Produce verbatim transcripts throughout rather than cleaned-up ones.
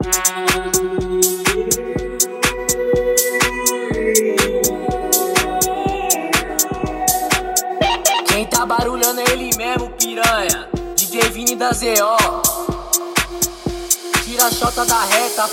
Quem tá barulhando é ele mesmo, piranha. D J Vini da Z O. Tira a chota da reta.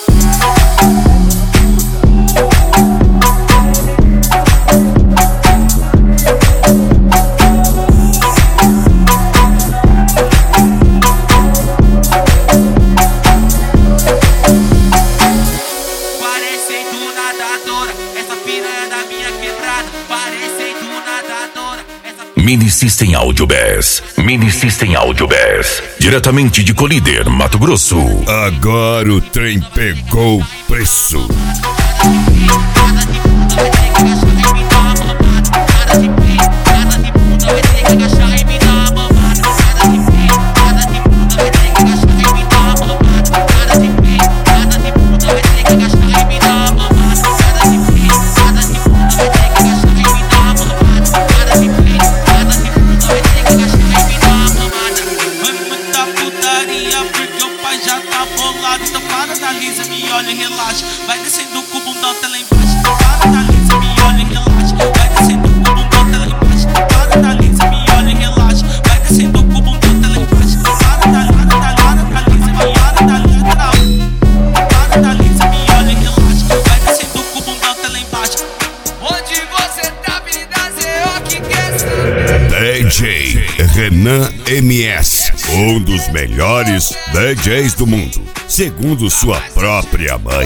Parecendo nadadora, essa piranha da minha quebrada. Parecendo nadadora. Mini System Audio Bass. Mini System Audio Bass. Diretamente de Colíder, Mato Grosso. Agora o trem pegou preço. Porque o pai já tá bolado. Então para da Lisa, me olha e relaxa. Vai descendo com o bundão até lá embaixo. Para da Lisa, me olha e relaxa. Vai descendo com o bundão até lá embaixo. Para da Lisa, me olha e relaxa. Vai descendo com o bundão até lá embaixo. Para da Lisa, para da Lisa, me olha da Lisa. Para da Lisa, me olha e relaxa. Vai descendo com o bundão até lá embaixo. Onde você tá, menina Z O, que quer saber? D J Renan M S, um dos melhores D Js do mundo, segundo sua própria mãe.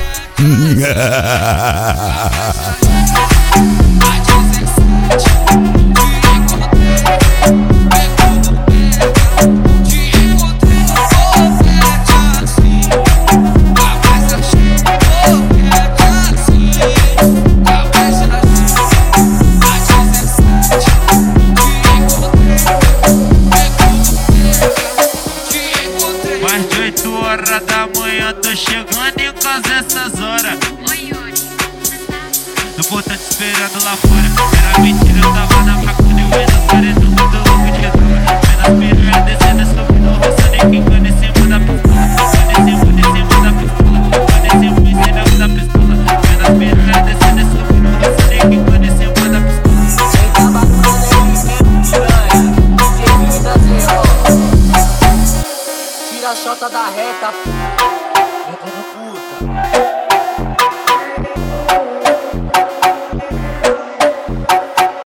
Mais de oito horas da manhã, tô chegando em casa essas horas. Oi, Yuri, Eu vou tá te esperando lá fora. Era mentira, eu tava na faculdade. Eu vendo os paredão, muito louco de redor. Vendo a piranha descendo, subindo, roçando e quicando em cima da pistola. Quicando em cima, em cima da pistola. Quicando em cima, em cima da pistola. Vendo a piranha descendo, subindo, roçando e quicando em cima da pistola. Quem tá barulhando é ele mesmo, piranha. D J Vini da Z O. Tira a chota da reta. Puta.